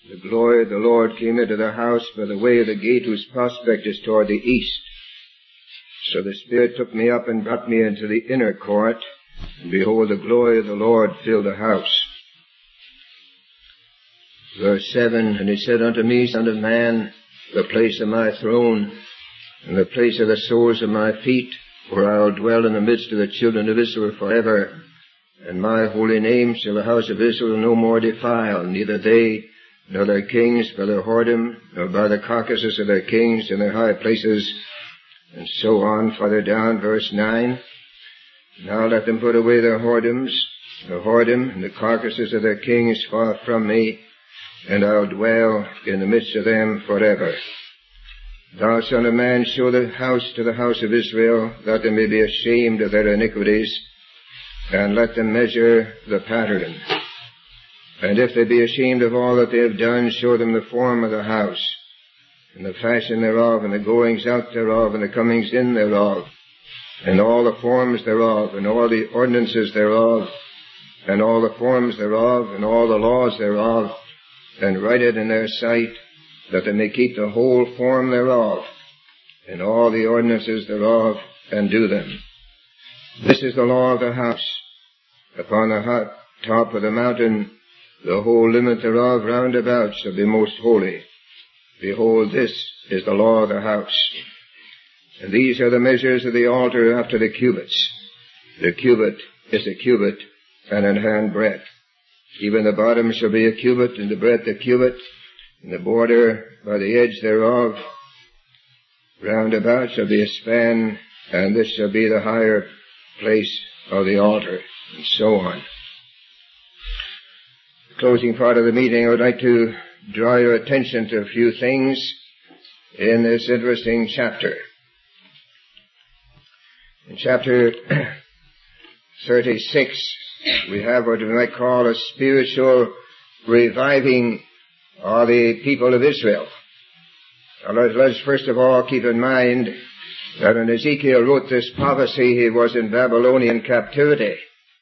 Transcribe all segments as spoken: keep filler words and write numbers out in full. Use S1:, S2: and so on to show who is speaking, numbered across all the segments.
S1: The glory of the Lord came into the house by the way of the gate whose prospect is toward the east. So the Spirit took me up and brought me into the inner court, and behold, the glory of the Lord filled the house. Verse seven, and he said unto me, Son of man, the place of my throne, and the place of the soles of my feet, where I will dwell in the midst of the children of Israel forever. And my holy name shall the house of Israel no more defile, neither they nor their kings by their whoredom, nor by the carcasses of their kings in their high places. And so on, further down, verse nine. Now let them put away their whoredoms, the whoredom, and the carcasses of their kings far from me, and I'll dwell in the midst of them forever. Thou, son of man, show the house to the house of Israel, that they may be ashamed of their iniquities, and let them measure the pattern. And if they be ashamed of all that they have done, show them the form of the house, and the fashion thereof, and the goings out thereof, and the comings in thereof, and all the forms thereof, and all the ordinances thereof, and all the forms thereof, and all the laws thereof, and write it in their sight, that they may keep the whole form thereof, and all the ordinances thereof, and do them. This is the law of the house. Upon the top of the mountain, the whole limit thereof round about shall be most holy. Behold, this is the law of the house. And these are the measures of the altar after the cubits. The cubit is a cubit, and an hand breadth. Even the bottom shall be a cubit, and the breadth a cubit, and the border by the edge thereof round about shall be a span, and this shall be the higher place of the altar, and so on. The closing part of the meeting, I would like to draw your attention to a few things in this interesting chapter. In chapter thirty-six, we have what we might call a spiritual reviving of the people of Israel. Now, let us first of all keep in mind that when Ezekiel wrote this prophecy, he was in Babylonian captivity.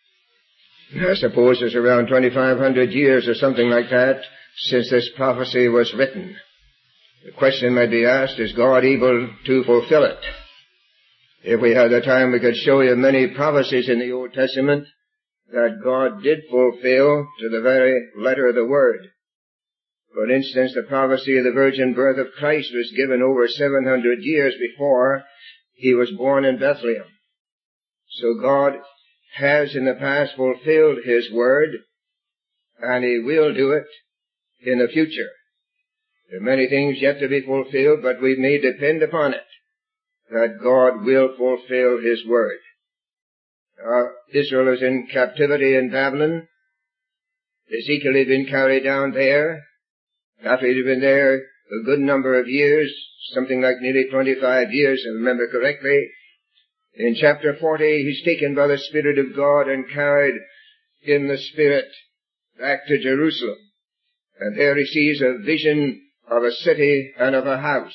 S1: I suppose it's around twenty-five hundred years or something like that since this prophecy was written. The question might be asked, is God able to fulfill it? If we had the time, we could show you many prophecies in the Old Testament that God did fulfill to the very letter of the word. For instance, the prophecy of the virgin birth of Christ was given over seven hundred years before he was born in Bethlehem. So God has in the past fulfilled his word, and he will do it in the future. There are many things yet to be fulfilled, but we may depend upon it, that God will fulfill his word. Uh, Israel is in captivity in Babylon. Ezekiel had been carried down there. After he had been there a good number of years, something like nearly twenty-five years, if I remember correctly. In chapter forty, he's taken by the Spirit of God and carried in the Spirit back to Jerusalem. And there he sees a vision of a city and of a house.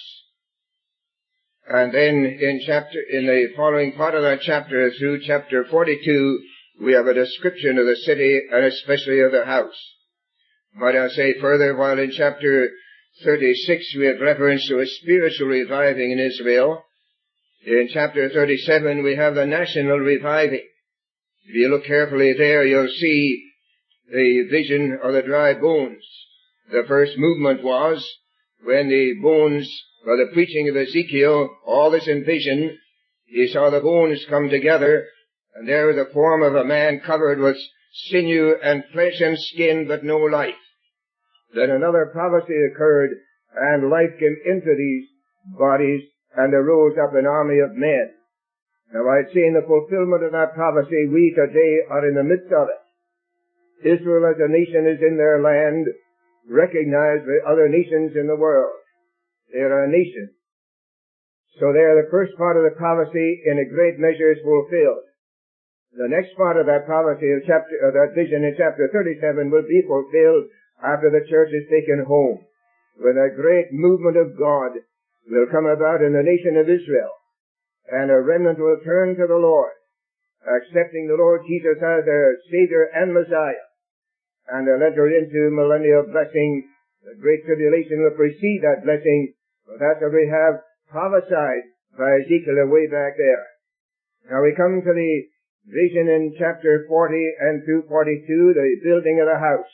S1: And then in chapter, in the following part of that chapter, through chapter forty-two, we have a description of the city and especially of the house. But I'll say further, while in chapter thirty-six we have reference to a spiritual reviving in Israel, in chapter thirty-seven we have the national reviving. If you look carefully there, you'll see the vision of the dry bones. The first movement was when the bones, by the preaching of Ezekiel, all this in vision, he saw the bones come together, and there was the form of a man covered with sinew and flesh and skin, but no life. Then another prophecy occurred, and life came into these bodies, and arose up an army of men. Now I'd say in the fulfillment of that prophecy, we today are in the midst of it. Israel as a nation is in their land, recognized by other nations in the world. They are a nation. So there the first part of the prophecy in a great measure is fulfilled. The next part of that prophecy of chapter, of that vision in chapter thirty-seven will be fulfilled after the church is taken home, when a great movement of God will come about in the nation of Israel, and a remnant will turn to the Lord, accepting the Lord Jesus as their Savior and Messiah, and they'll enter into millennial blessing The great tribulation will precede that blessing, but that's what we have prophesied by Ezekiel way back there. Now we come to the vision in chapter forty and through forty-two, the building of the house.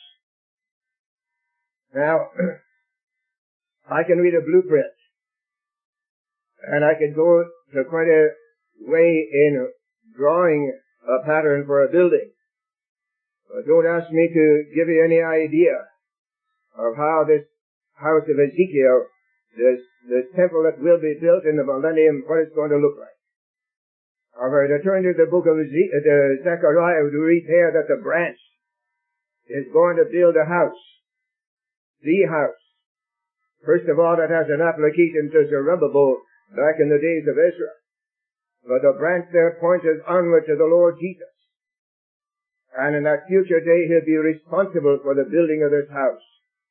S1: Now, I can read a blueprint, and I could go to quite a way in drawing a pattern for a building. But don't ask me to give you any idea of how this house of Ezekiel, this, this temple that will be built in the millennium, what it's going to look like. However, to turn to the book of Eze- uh, Zechariah, we read there that the branch is going to build a house. The house. First of all, it has an application to Zerubbabel back in the days of Israel. But the branch there points us onward to the Lord Jesus. And in that future day, he'll be responsible for the building of this house.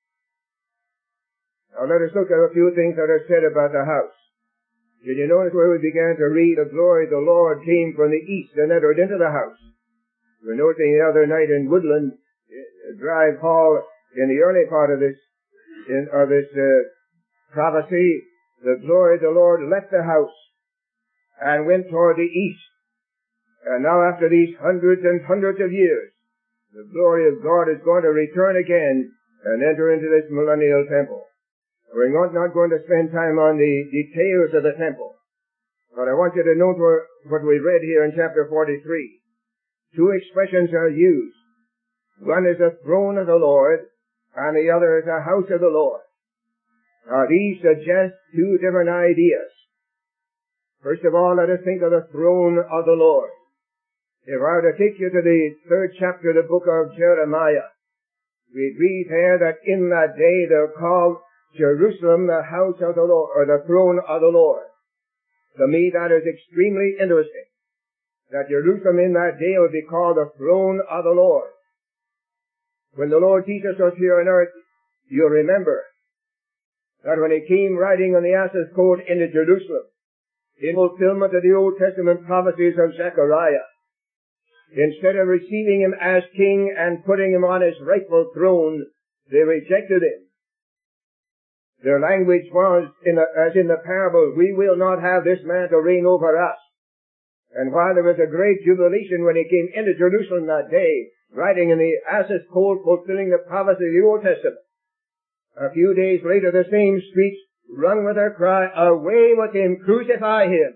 S1: Now let us look at a few things that are said about the house. Did you notice where we began to read, the glory of the Lord came from the east and entered into the house? We were noticing the other night in Woodland uh, Drive Hall, in the early part of this, in, of this uh, prophecy, the glory of the Lord left the house and went toward the east. And now after these hundreds and hundreds of years, the glory of God is going to return again and enter into this millennial temple. We're not, not going to spend time on the details of the temple, but I want you to note where, what we read here in chapter forty-three. Two expressions are used. One is the throne of the Lord, and the other is the house of the Lord. Now these suggest two different ideas. First of all, let us think of the throne of the Lord. If I were to take you to the third chapter of the book of Jeremiah, we read here that in that day they'll call Jerusalem the house of the Lord, or the throne of the Lord. To me that is extremely interesting, that Jerusalem in that day will be called the throne of the Lord. When the Lord Jesus was here on earth, you'll remember that when he came riding on the ass's coat into Jerusalem, in fulfillment of the Old Testament prophecies of Zechariah, instead of receiving him as king and putting him on his rightful throne, they rejected him. Their language was, in the, as in the parable, we will not have this man to reign over us. And while there was a great jubilation when he came into Jerusalem that day, riding in the ass's colt, fulfilling the prophecy of the Old Testament, a few days later the same streets rung with their cry, away with him, crucify him.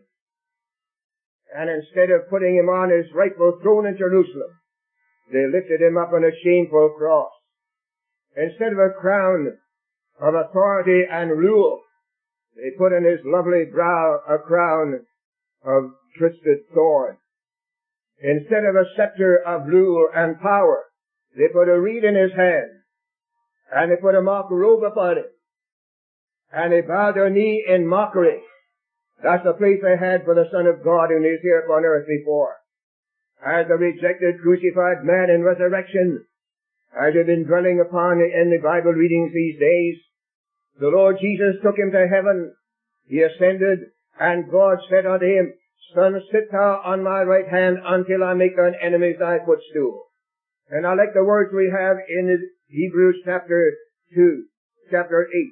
S1: And instead of putting him on his rightful throne in Jerusalem, they lifted him up on a shameful cross. Instead of a crown of authority and rule, they put on his lovely brow a crown of twisted thorn. Instead of a scepter of rule and power, they put a reed in his hand, and they put a mock robe upon him, and they bowed their knee in mockery. That's the place they had for the Son of God who was here upon earth before. As the rejected, crucified man in resurrection, as we've been dwelling upon in the Bible readings these days, the Lord Jesus took him to heaven. He ascended, and God said unto him, Son, sit thou on my right hand until I make thine enemies thy footstool. And I like the words we have in Hebrews chapter two, chapter eight.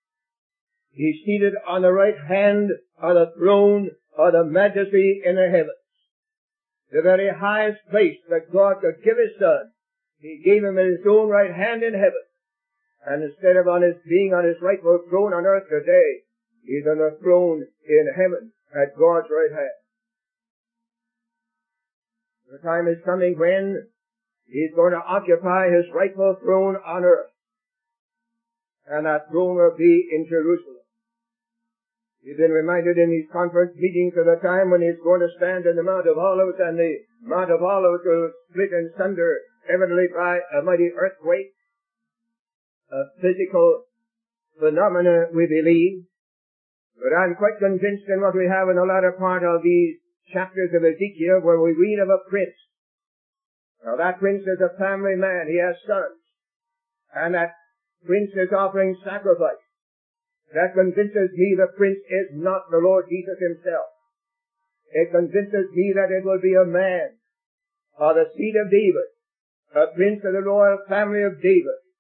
S1: He's seated on the right hand of the throne of the majesty in the heavens. The very highest place that God could give his Son, he gave him in his own right hand in heaven. And instead of on his, being on his rightful throne on earth today, he's on the throne in heaven at God's right hand. The time is coming when he's going to occupy his rightful throne on earth. And that throne will be in Jerusalem. We've been reminded in these conference meetings of the time when he's going to stand in the Mount of Olives, and the Mount of Olives will split in sunder, evidently by a mighty earthquake. A physical phenomena, we believe. But I'm quite convinced in what we have in the latter part of these chapters of Ezekiel, where we read of a prince. Now that prince is a family man. He has sons. And that prince is offering sacrifice. That convinces me the prince is not the Lord Jesus himself. It convinces me that it will be a man of the seed of David, a prince of the royal family of David,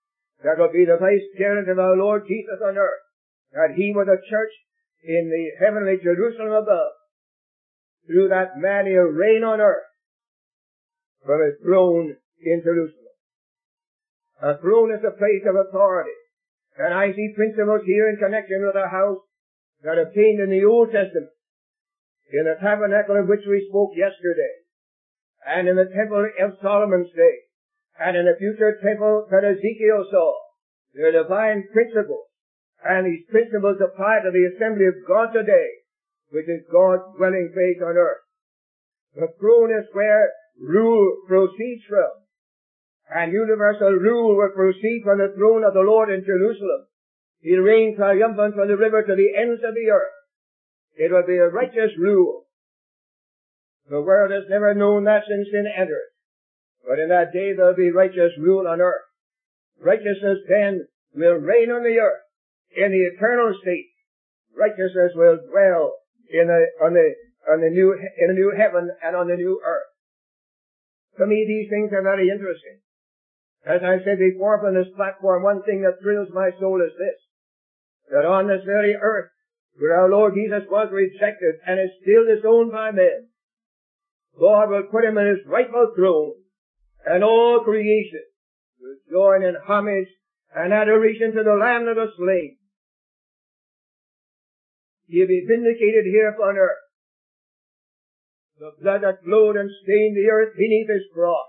S1: that will be the vice-parent of our Lord Jesus on earth, that he was a church in the heavenly Jerusalem above. Through that man he'll reign on earth from his throne in Jerusalem. A throne is a place of authority. And I see principles here in connection with a house that obtained in the Old Testament, in the tabernacle of which we spoke yesterday, and in the temple of Solomon's day, and in the future temple that Ezekiel saw. They're divine principles, and these principles apply to the assembly of God today, which is God's dwelling place on earth. The throne is where rule proceeds from, and universal rule will proceed from the throne of the Lord in Jerusalem. He'll reign triumphant from the river to the ends of the earth. It will be a righteous rule. The world has never known that since sin entered. But in that day there'll be righteous rule on earth. Righteousness then will reign on the earth in the eternal state. Righteousness will dwell in the, on the, on the new, in the new heaven and on the new earth. To me, these things are very interesting. As I said before from this platform, one thing that thrills my soul is this, that on this very earth, where our Lord Jesus was rejected and is still disowned by men, God will put him in his rightful throne, and all creation will join in homage and adoration to the Lamb that was slain. He'll be vindicated here upon earth. The blood that flowed and stained the earth beneath his cross.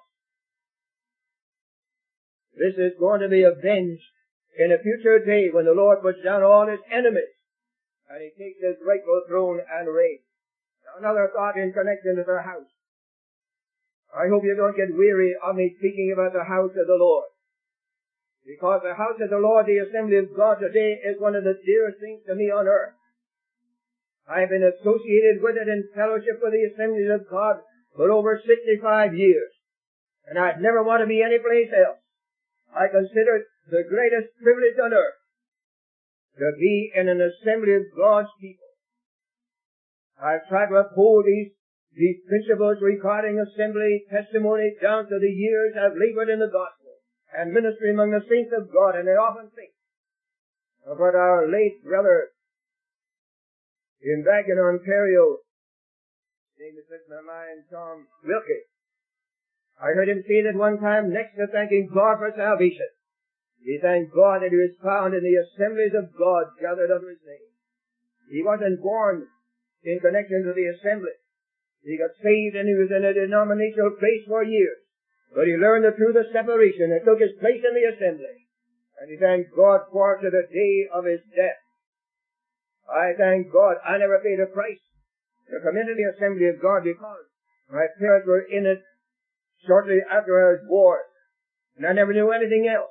S1: This is going to be avenged in a future day when the Lord puts down all his enemies and he takes his rightful throne and reigns. Now another thought in connection with our house. I hope you don't get weary of me speaking about the house of the Lord. Because the house of the Lord, the assembly of God today, is one of the dearest things to me on earth. I've been associated with it in fellowship with the assemblies of God for over sixty-five years. And I'd never want to be anyplace else. I consider it the greatest privilege on earth to be in an assembly of God's people. I've tried to uphold these, these principles regarding assembly, testimony, down to the years I've labored in the gospel and ministry among the saints of God, and I often think of what our late brother in Dagon, Ontario, name is in my mind, Tom Wilkie. I heard him say that one time, next to thanking God for salvation, he thanked God that he was found in the assemblies of God gathered under his name. He wasn't born in connection to the assembly. He got saved and he was in a denominational place for years. But he learned the truth of separation and took his place in the assembly. And he thanked God for it to the day of his death. I thank God I never paid a price to come into the assembly of God because my parents were in it shortly after I was born, and I never knew anything else.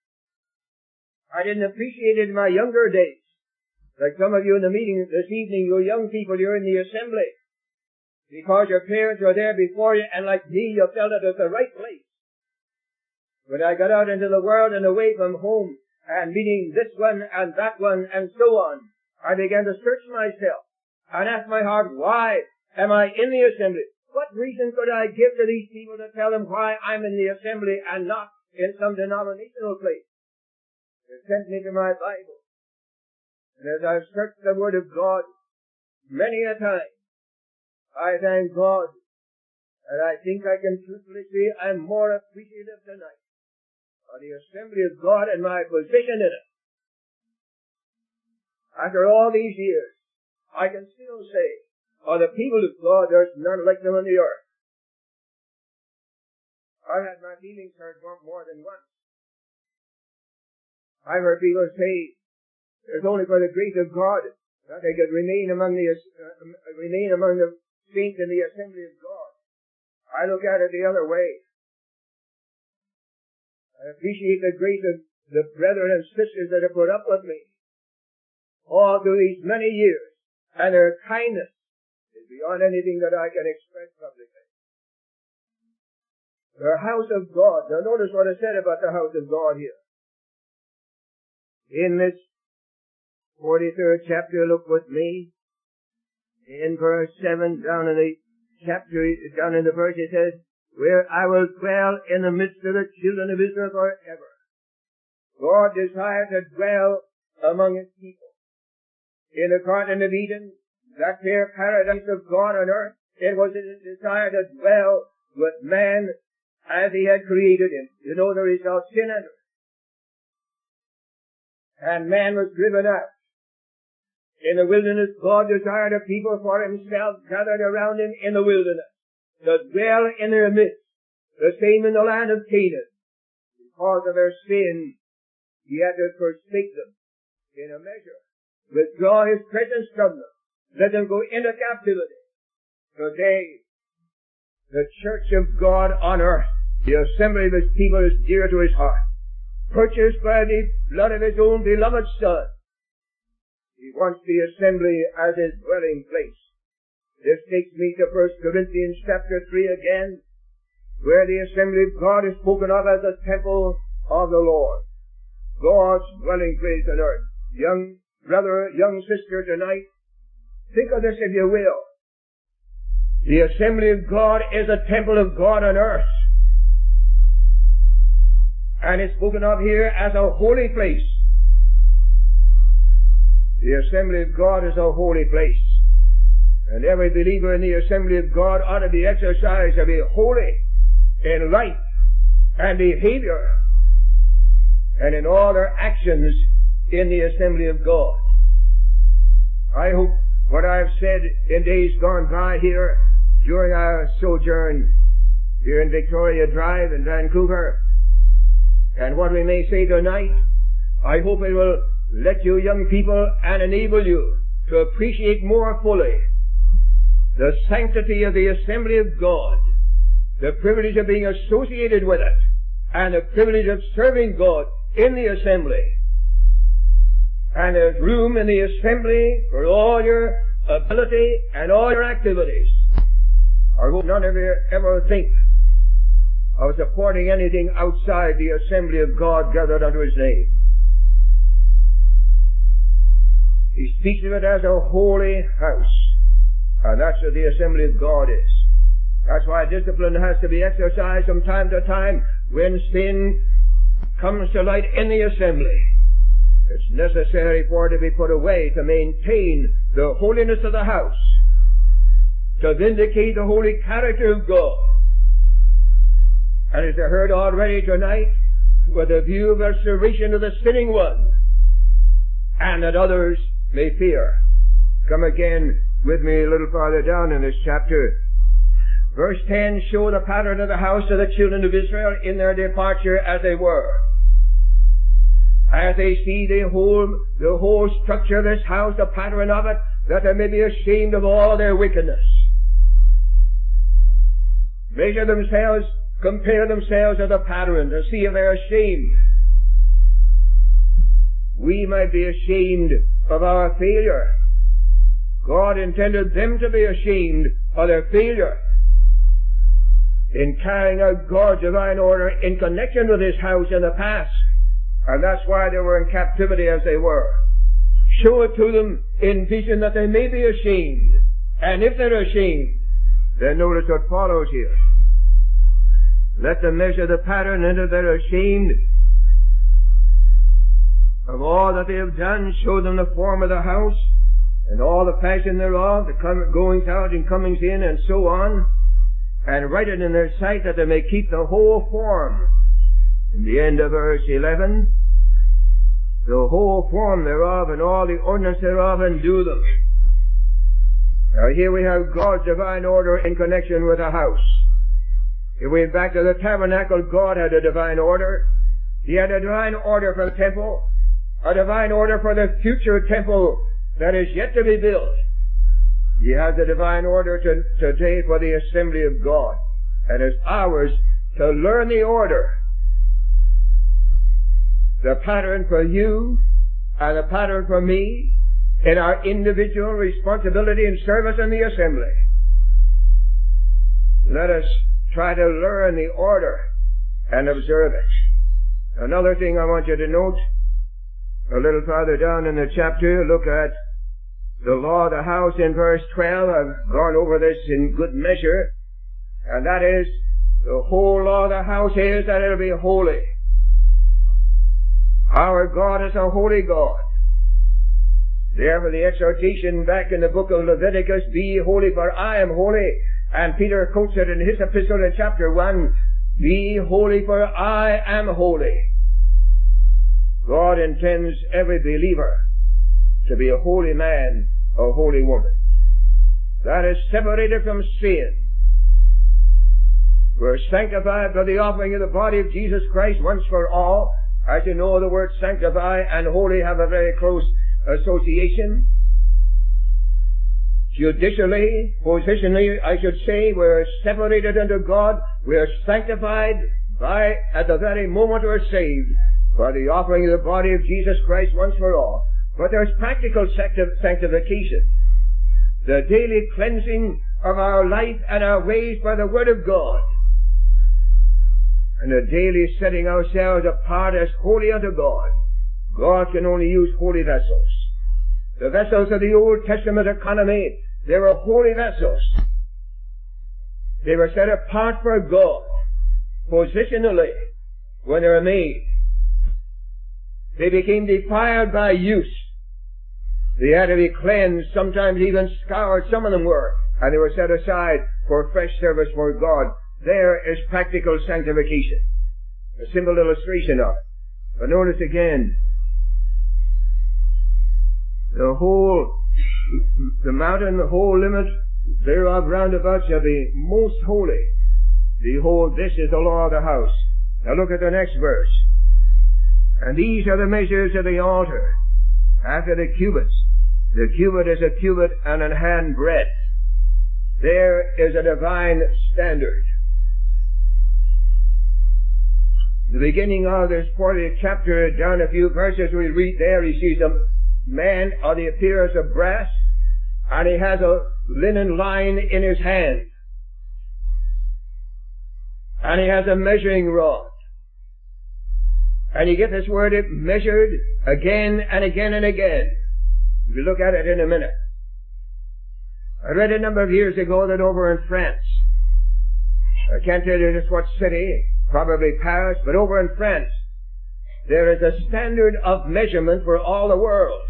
S1: I didn't appreciate it in my younger days. Like some of you in the meeting this evening, you young people, you're in the assembly because your parents were there before you, and like me, you felt it was the right place. But I got out into the world and away from home, and meeting this one and that one and so on, I began to search myself and ask my heart, why am I in the assembly? What reason could I give to these people to tell them why I'm in the assembly and not in some denominational place? It sent me to my Bible. And as I've searched the Word of God many a time, I thank God that I think I can truthfully say I'm more appreciative tonight of the assembly of God and my position in it. After all these years, I can still say, of the people of God, there's none like them on the earth. I've had my feelings hurt more than once. I've heard people say, it's only for the grace of God that they could remain among the, uh, remain among the saints in the assembly of God. I look at it the other way. I appreciate the grace of the brethren and sisters that have put up with me all through these many years, and their kindness is beyond anything that I can express publicly. The house of God. Now notice what I said about the house of God here. In this forty-third chapter, look with me. In verse seven, down in the chapter, down in the verse, it says, where I will dwell in the midst of the children of Israel forever. God desired to dwell among His people. In the Garden of Eden, that fair paradise of God on earth, it was His desire to dwell with man as He had created him. You know the result, sin entered. And man was driven out. In the wilderness, God desired a people for Himself gathered around Him in the wilderness, to dwell in their midst. The same in the land of Canaan. Because of their sin, He had to forsake them in a measure, withdraw His presence from them, let them go into captivity. Today, the church of God on earth, the assembly of His people, is dear to His heart, purchased by the blood of His own beloved Son. He wants the assembly as His dwelling place. This takes me to First Corinthians chapter three again, where the assembly of God is spoken of as the temple of the Lord, God's dwelling place on earth. Young brother, young sister tonight, think of this if you will. The assembly of God is a temple of God on earth. And it's spoken of here as a holy place. The assembly of God is a holy place. And every believer in the assembly of God ought to be exercised to be holy in life and behavior and in all their actions in the assembly of God. I hope what I've said in days gone by here during our sojourn here in Victoria Drive in Vancouver, and what we may say tonight, I hope it will let you young people and enable you to appreciate more fully the sanctity of the assembly of God, the privilege of being associated with it, and the privilege of serving God in the assembly. And there's room in the assembly for all your ability and all your activities. I hope none of you ever think of supporting anything outside the assembly of God gathered unto His name. He speaks of it as a holy house. And that's what the assembly of God is. That's why discipline has to be exercised from time to time when sin comes to light in the assembly. It's necessary for it to be put away to maintain the holiness of the house, to vindicate the holy character of God. And as I heard already tonight, with a view of restoration of the sinning one, and that others may fear. Come again with me a little farther down in this chapter. Verse ten, show the pattern of the house of the children of Israel in their departure as they were. As they see the whole, the whole structure of this house, the pattern of it, that they may be ashamed of all their wickedness. Measure themselves, compare themselves to the pattern to see if they're ashamed. We might be ashamed of our failure. God intended them to be ashamed of their failure in carrying out God's divine order in connection with His house in the past. And that's why they were in captivity as they were. Show it to them in vision that they may be ashamed. And if they're ashamed, then notice what follows here. Let them measure the pattern, and if they're ashamed of all that they have done, show them the form of the house, and all the fashion thereof, the goings out and comings in, and so on, and write it in their sight that they may keep the whole form. In the end of verse eleven, the whole form thereof and all the ordinance thereof, and do them. Now here we have God's divine order in connection with a house. If we went back to the tabernacle, God had a divine order. He had a divine order for the temple, a divine order for the future temple that is yet to be built. He has a divine order to, today for the assembly of God. And it's ours to learn the order, the pattern for you and the pattern for me in our individual responsibility and service in the assembly. Let us try to learn the order and observe it. Another thing I want you to note, a little farther down in the chapter, look at the law of the house in verse twelve. I've gone over this in good measure. And that is, the whole law of the house is that it'll be holy. For God is a holy God. Therefore the exhortation back in the book of Leviticus, be ye holy for I am holy. And Peter quotes it in his epistle in chapter one, be holy for I am holy. God intends every believer to be a holy man, a holy woman. That is separated from sin. We're sanctified by the offering of the body of Jesus Christ once for all. As you know, the words sanctify and holy have a very close association. Judicially, positionally, I should say, we're separated unto God. We're sanctified by, at the very moment we're saved, by the offering of the body of Jesus Christ once for all. But there's practical sanctification. The daily cleansing of our life and our ways by the Word of God. And the daily setting ourselves apart as holy unto God. God can only use holy vessels. The vessels of the Old Testament economy, they were holy vessels. They were set apart for God, positionally, when they were made. They became defiled by use. They had to be cleansed, sometimes even scoured, some of them were, and they were set aside for fresh service for God. There is practical sanctification. A simple illustration of it. But notice again, the whole, the mountain, the whole limit thereof round about shall be most holy. Behold, this is the law of the house. Now look at the next verse. And these are the measures of the altar, after the cubits. The cubit is a cubit and an hand breadth. There is a divine standard. The beginning of this fortieth chapter, down a few verses, we read there, he sees a man of the appearance of brass, and he has a linen line in his hand. And he has a measuring rod. And you get this word, it measured again and again and again. We'll look at it in a minute. I read a number of years ago that over in France, I can't tell you just what city, probably Paris, but over in France, there is a standard of measurement for all the world.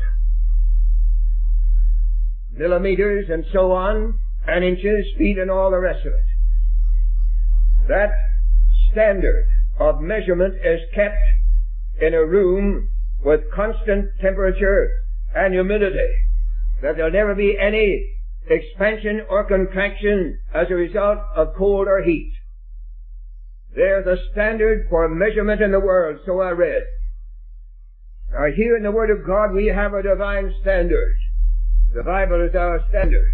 S1: Millimeters and so on, and inches, feet, and all the rest of it. That standard of measurement is kept in a room with constant temperature and humidity, that there'll never be any expansion or contraction as a result of cold or heat. There's a standard for measurement in the world, so I read. Now here in the Word of God we have a divine standard. The Bible is our standard.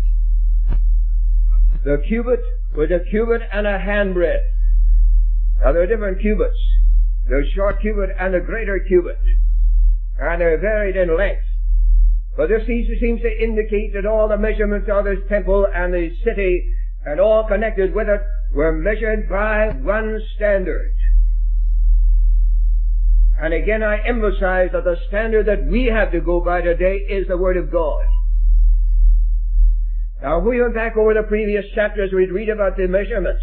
S1: The cubit was a cubit and a handbreadth. Now there are different cubits. The short cubit and the greater cubit. And they're varied in length. But this seems to indicate that all the measurements of this temple and the city and all connected with it were measured by one standard. And again I emphasize that the standard that we have to go by today is the Word of God. Now if we went back over the previous chapters, we'd read about the measurements.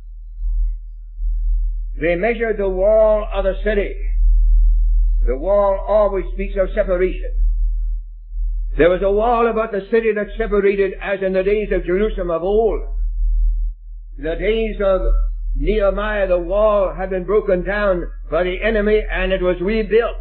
S1: They measured the wall of the city. The wall always speaks of separation. There was a wall about the city that separated, as in the days of Jerusalem of old. In the days of Nehemiah, the wall had been broken down by the enemy and it was rebuilt.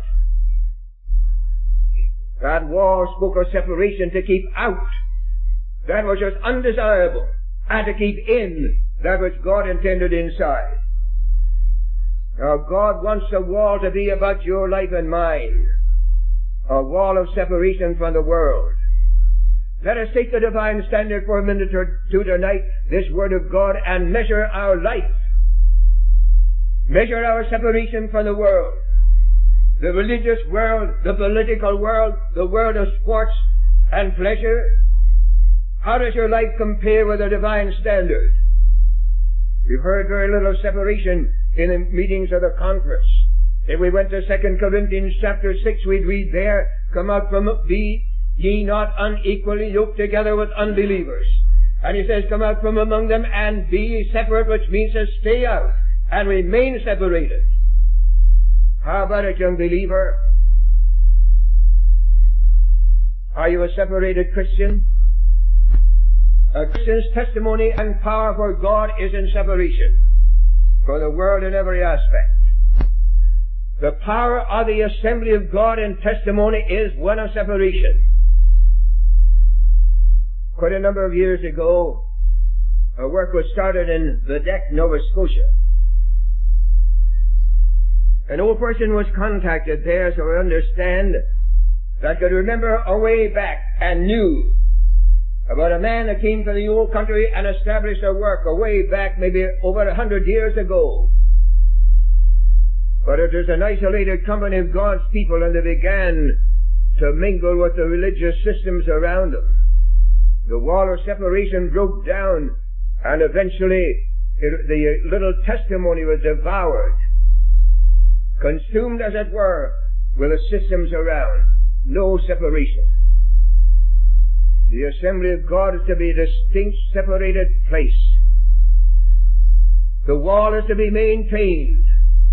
S1: That wall spoke of separation, to keep out that which was undesirable, and to keep in that which God intended inside. Now God wants the wall to be about your life and mine. A wall of separation from the world. Let us take the divine standard for a minute or two tonight, this Word of God, and measure our life. Measure our separation from the world. The religious world, the political world, the world of sports and pleasure. How does your life compare with the divine standard? We've heard very little separation in the meetings of the conference. If we went to Second Corinthians chapter six, we'd read there, come out from, be ye not unequally yoked together with unbelievers. And he says, come out from among them and be ye separate, which means to stay out and remain separated. How about it, young believer? Are you a separated Christian? A Christian's testimony and power for God is in separation from the world in every aspect. The power of the assembly of God in testimony is one of separation. Quite a number of years ago, a work was started in Vedek, Nova Scotia. An old person was contacted there, so I understand, that could remember a way back and knew about a man that came from the old country and established a work a way back, maybe over a hundred years ago. But it was an isolated company of God's people, and they began to mingle with the religious systems around them. The wall of separation broke down, and eventually it, the little testimony was devoured, consumed as it were, with the systems around. No separation. The assembly of God is to be a distinct, separated place. The wall is to be maintained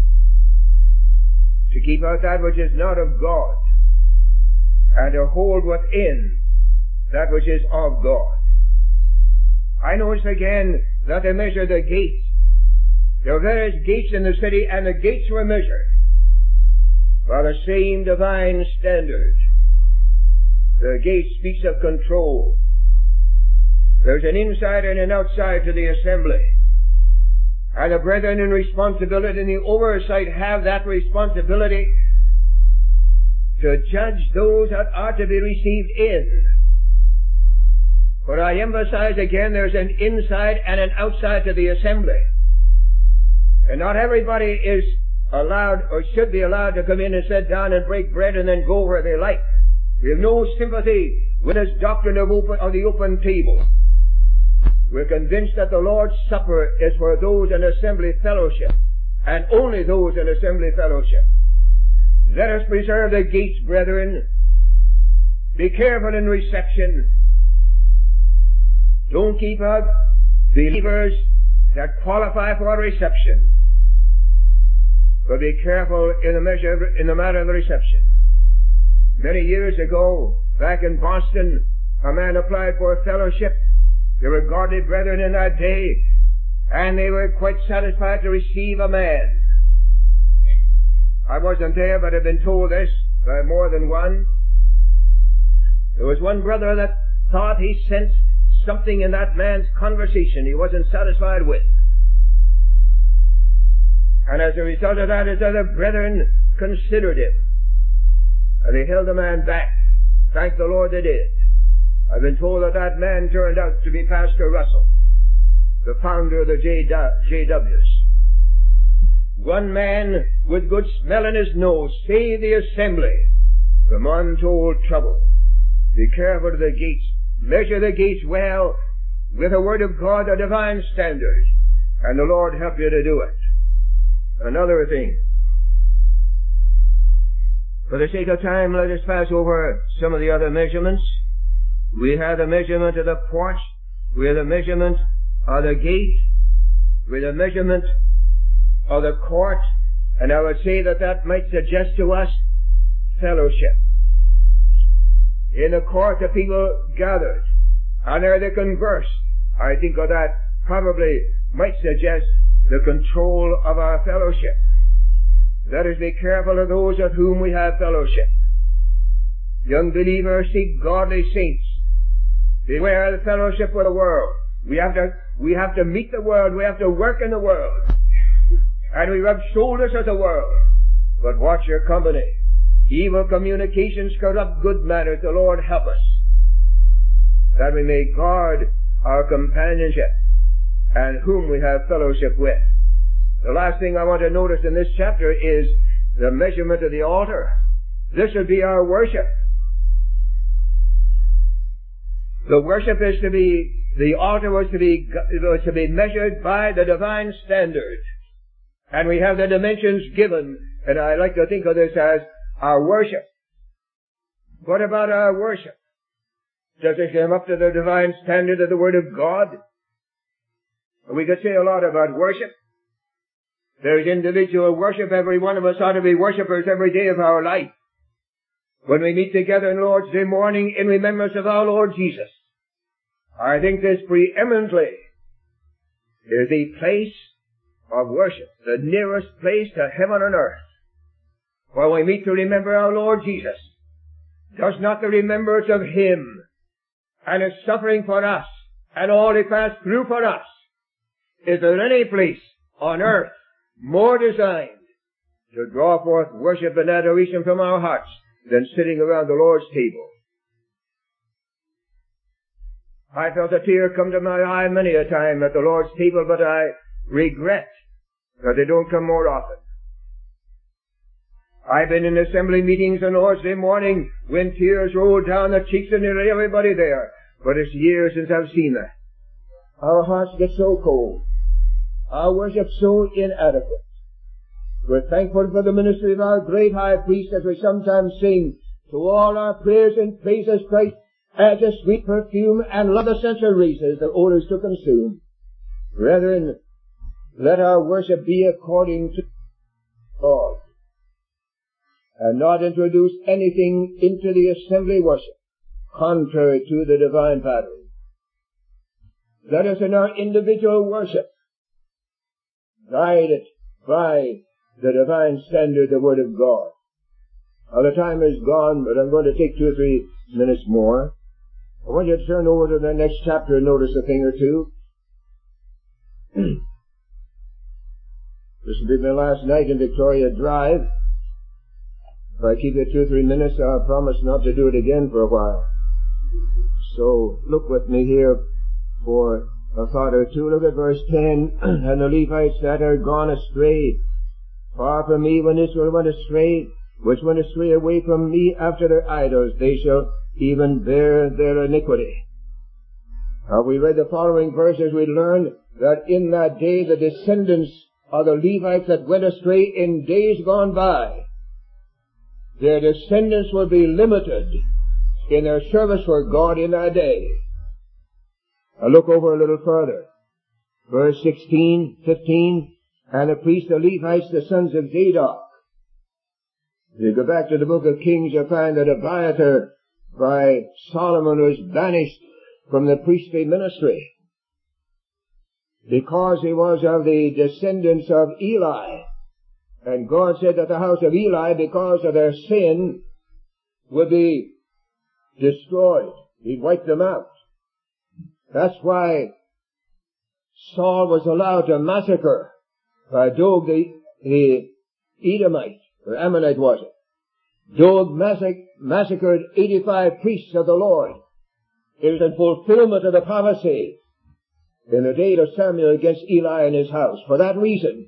S1: to keep out that which is not of God, and to hold within that which is of God. I notice again that they measure the gates. There were various gates in the city, and the gates were measured by the same divine standard. The gate speaks of control. There's an inside and an outside to the assembly. And the brethren in responsibility and the oversight have that responsibility to judge those that are to be received in. But I emphasize again, there's an inside and an outside to the assembly. And not everybody is allowed or should be allowed to come in and sit down and break bread and then go where they like. We have no sympathy with this doctrine of, open, of the open table. We're convinced that the Lord's Supper is for those in assembly fellowship, and only those in assembly fellowship. Let us preserve the gates, brethren. Be careful in reception. Don't keep out believers that qualify for reception, but be careful in the measure, in the matter of the reception. Many years ago, back in Boston, a man applied for a fellowship. There were godly brethren in that day, and they were quite satisfied to receive a man. I wasn't there, but I've been told this by more than one. There was one brother that thought he sensed something in that man's conversation he wasn't satisfied with. And as a result of that, his other brethren considered him, and they held the man back. Thank the Lord they did. I've been told that that man turned out to be Pastor Russell, the founder of the J Ws. One man with good smell in his nose saved the assembly from untold trouble. Be careful of the gates. Measure the gates well with the Word of God, the divine standard, and the Lord help you to do it. Another thing. For the sake of time, let us pass over some of the other measurements. We have the measurement of the porch. We have the measurement of the gate. We have the measurement of the court. And I would say that that might suggest to us fellowship. In the court, the people gathered, and there they conversed. I think of that probably might suggest the control of our fellowship. Let us be careful of those of whom we have fellowship. Young believers, seek godly saints. Beware of the fellowship with the world. We have to, we have to meet the world. We have to work in the world. And we rub shoulders with the world. But watch your company. Evil communications corrupt good manners. The Lord help us, that we may guard our companionship and whom we have fellowship with. The last thing I want to notice in this chapter is the measurement of the altar. This would be our worship. The worship is to be, the altar was to be, was to be measured by the divine standard. And we have the dimensions given, and I like to think of this as our worship. What about our worship? Does it come up to the divine standard of the Word of God? We could say a lot about worship. There's individual worship. Every one of us ought to be worshipers every day of our life. when we meet together on Lord's Day morning in remembrance of our Lord Jesus, I think this preeminently is the place of worship, the nearest place to heaven and earth. When we meet to remember our Lord Jesus, does not the remembrance of Him and His suffering for us and all He passed through for us, is there any place on earth more designed to draw forth worship and adoration from our hearts than sitting around the Lord's table? I felt a tear come to my eye many a time at the Lord's table, but I regret that they don't come more often. I've been in assembly meetings on Lord's Day morning when tears rolled down the cheeks of nearly everybody there, but it's years since I've seen that. Our hearts get so cold. Our worship so inadequate. We're thankful for the ministry of our great high priest, as we sometimes sing, to all our prayers and praises Christ as a sweet perfume, and love essential raises the odors to consume. Brethren, let our worship be according to God, and not introduce anything into the assembly worship contrary to the divine pattern. Let us in our individual worship guide it by the divine standard, the Word of God. Now the time is gone, but I'm going to take two or three minutes more. I want you to turn over to the next chapter and notice a thing or two. This will be my last night in Victoria Drive. If I keep it two or three minutes, I'll promise not to do it again for a while. So look with me here for a thought or two. Look at verse ten. And the Levites that are gone astray, far from me when Israel went astray, which went astray away from me after their idols, they shall even bear their iniquity. Now we read the following verses, we learn that in that day the descendants of the Levites that went astray in days gone by, their descendants will be limited in their service for God in that day. Now look over a little further. Verse sixteen, fifteen, and the priests, the Levites, the sons of Zadok. If you go back to the book of Kings, you'll find that Abiathar by Solomon was banished from the priestly ministry because he was of the descendants of Eli. And God said that the house of Eli, because of their sin, would be destroyed. He'd wipe them out. That's why Saul was allowed to massacre by Doeg the, the Edomite, or Ammonite was it. Doeg massac- massacred eighty-five priests of the Lord. It was in fulfillment of the prophecy in the day of Samuel against Eli and his house. For that reason,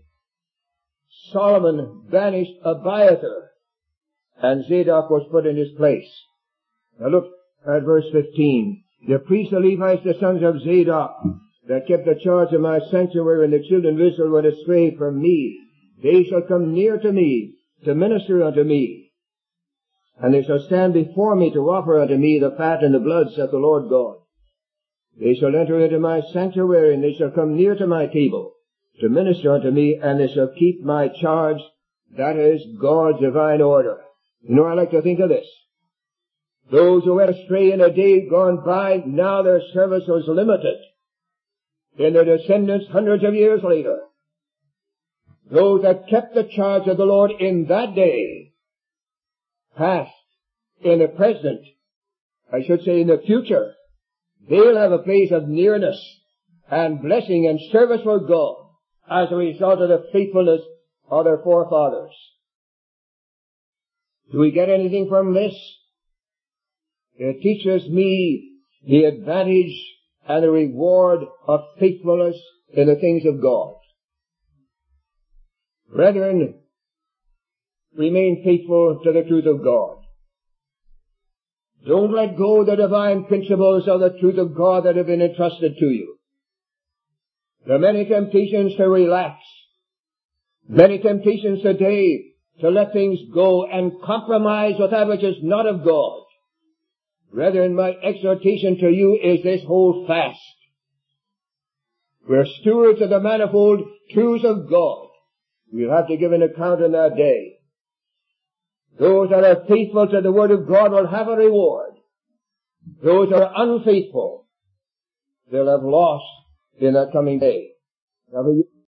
S1: Solomon banished Abiathar, and Zadok was put in his place. Now look at verse fifteen. The priests, the Levites, the sons of Zadok, that kept the charge of my sanctuary, and the children of Israel went astray from me, they shall come near to me, to minister unto me. And they shall stand before me to offer unto me the fat and the blood, saith the Lord God. They shall enter into my sanctuary, and they shall come near to my table, to minister unto me, and they shall keep my charge. That is God's divine order. You know, I like to think of this. Those who went astray in a day gone by, now their service was limited in their descendants hundreds of years later. Those that kept the charge of the Lord in that day, past, in the present, I should say in the future, they'll have a place of nearness and blessing and service for God as a result of the faithfulness of their forefathers. Do we get anything from this? It teaches me the advantage and the reward of faithfulness in the things of God. Brethren, remain faithful to the truth of God. Don't let go the divine principles of the truth of God that have been entrusted to you. There are many temptations to relax. Many temptations today to let things go and compromise with that which is not of God. Brethren, my exhortation to you is this: hold fast. We're stewards of the manifold truths of God. We'll have to give an account on that day. Those that are faithful to the Word of God will have a reward. Those that are unfaithful, they'll have lost in that coming day. Now,